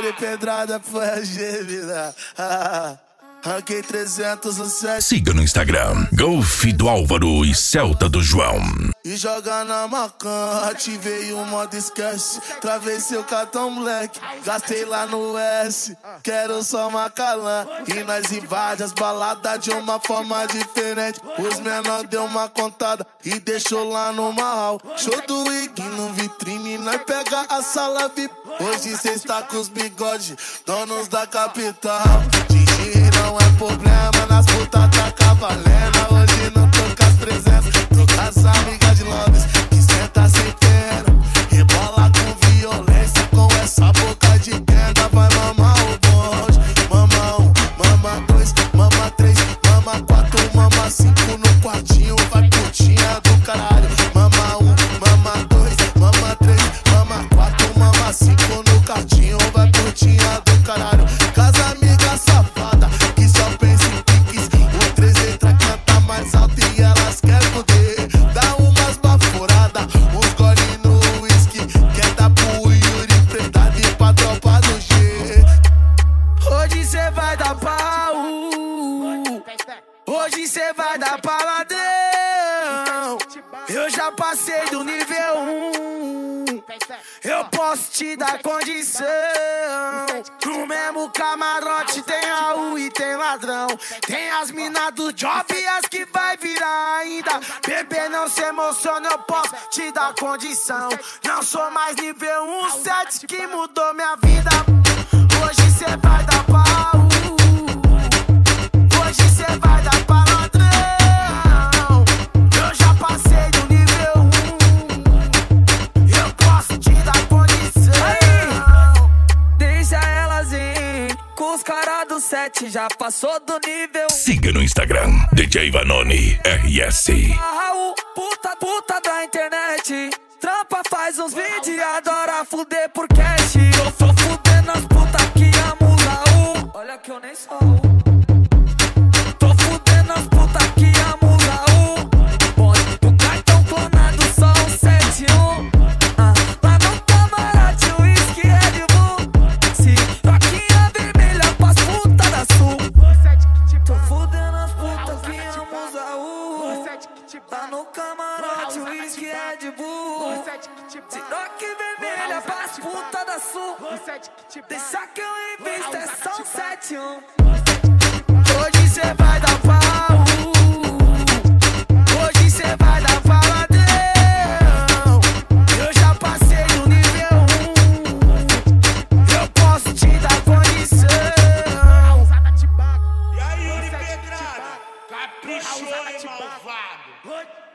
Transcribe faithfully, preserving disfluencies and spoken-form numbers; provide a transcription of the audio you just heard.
Yuri Pedrada foi a gêmea. Ranquei trezentos no sete. Siga no Instagram, Golf do Álvaro e Celta do João. E joga na macan, ativei o modo esquece. Travei seu cartão, moleque, gastei lá no S. Quero só Macalã e nós invade as baladas de uma forma diferente. Os menor deu uma contada e deixou lá no mal. Show do Ig no vitrine, nós pega a sala V I P. Hoje cê está com os bigodes, donos da capital. Digi não é problema, nas putas tá cavalendo. Hoje não tô com as presenças, tô com as amigas de Londres que senta sem pena, rebola com violência, com essa boca de tenda. Vai mamar o bonde, mama um, mama dois, mama três, mama quatro, mama cinco no quartinho. Vai putinha do caralho. Mama um, mama dois, mama três, mama quatro, mama cinco no quartinho. Vai putinha do caralho. Casa amiga safada que só pensa em piques. O três letra canta mais alto e elas querem poder. Dá umas baforadas, uns gole no whisky. Quer dar pro Yuri Pedrada e pra tropa do G. Hoje cê vai dar pau, hoje cê vai dar paladão. Eu já passei do nível um, eu posso te dar condição. No mesmo camarote tem Raul e tem ladrão. Tem as minas do job e as que vai virar ainda. Bebê, não se emociona, eu posso te dar condição. Não sou mais nível um, sete que mudou minha vida. Hoje cê vai dar pau, hoje cê vai dar pau. Os caras do sete já passou do nível. Siga no Instagram, D J Vanoni R S. Raul, puta, puta da internet. Trampa, faz uns vídeos, adora fuder por cash. Eu tô fudendo as putas que amo Raul. Olha que eu nem sou Raul. Tô fudendo as putas que amo Raul. Bonde do cartão clonado, só um sete um. Ah, lá no camarote, whisky, Red Bull. Se troquinha vermelha pras putas da sul. Tô fudendo as putas que amo Raul. Lá no camarote, whisky, Red Bull. Se troque vermelha pras putas da sul. Deixa que eu invisto, é só um sete um. Hoje cê vai dar pau, hoje cê vai dar paladão. Eu já passei do nível um, eu posso te dar condição. E aí, Yuri Pedrada? Caprichou, hein, malvado?